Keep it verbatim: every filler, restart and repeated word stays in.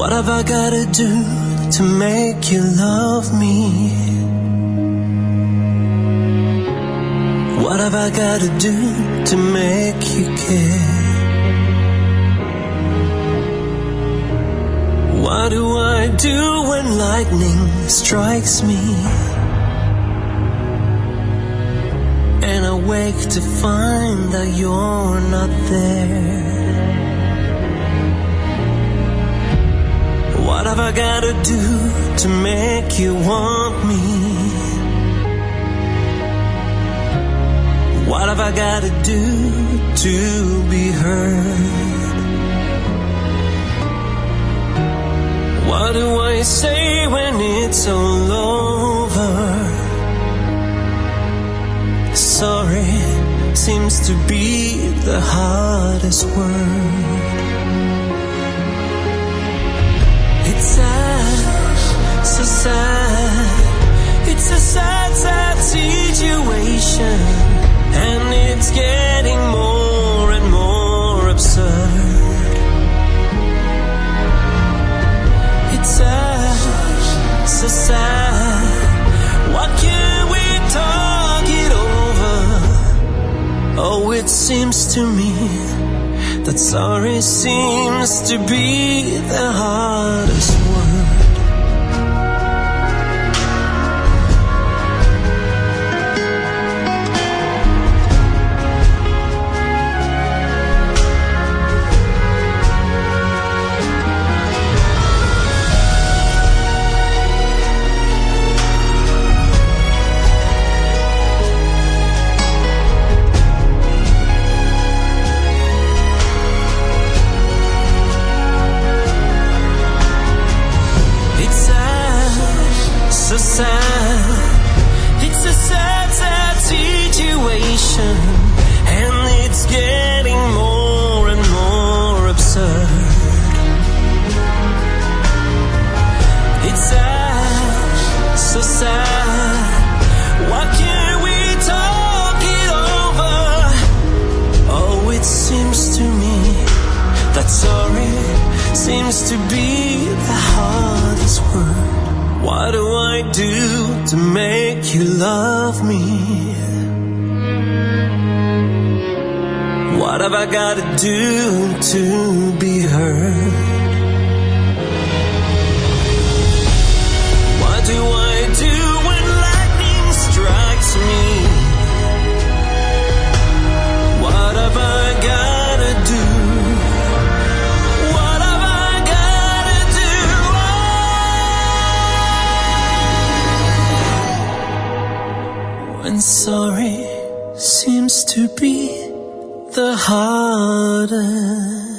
What have I gotta do to make you love me? What have I gotta do to make you care? What do I do when lightning strikes me and I wake to find that you're not there? What have I gotta do to make you want me? What have I gotta do to be heard? What do I say when it's all over? Sorry seems to be the hardest word. It's sad, so sad. It's a sad, sad situation, and it's getting more and more absurd. It's sad, so sad. Why can't we talk it over? Oh, it seems to me that sorry seems to be the hardest word. It's a sad, sad situation, and it's getting more and more absurd. It's sad, so sad. Why can't we talk it over? Oh, it seems to me that sorry seems to be the hardest word. What do I do to make you love me? What have I gotta do to be heard? What do I do when lightning strikes me? What have I gotta do? What have I gotta do? When sorry seems to be the hardest